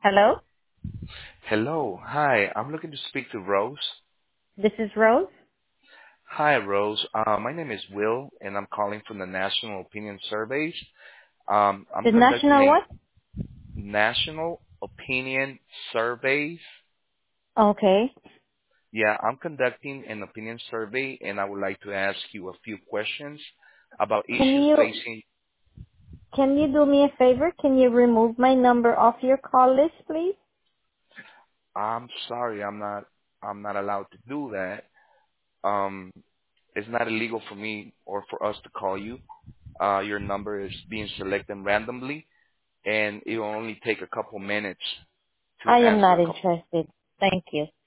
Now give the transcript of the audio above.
Hello, Hello. Hi. I'm looking to speak to Rose. this is Rose. Hi, Rose. My name is Will, and I'm calling from the National Opinion Surveys. I'm The conducting national a what? National Opinion Surveys. Okay. Yeah, I'm conducting an opinion survey, and I would like to ask you a few questions about Can issues you facing. can you do me a favor? Can you remove my number off your call list, please? I'm sorry, I'm not allowed to do that. Um, it's not illegal for me or for us to call you. Your number is being selected randomly, and it will only take a couple minutes to I am answer not a couple. interested. Thank you.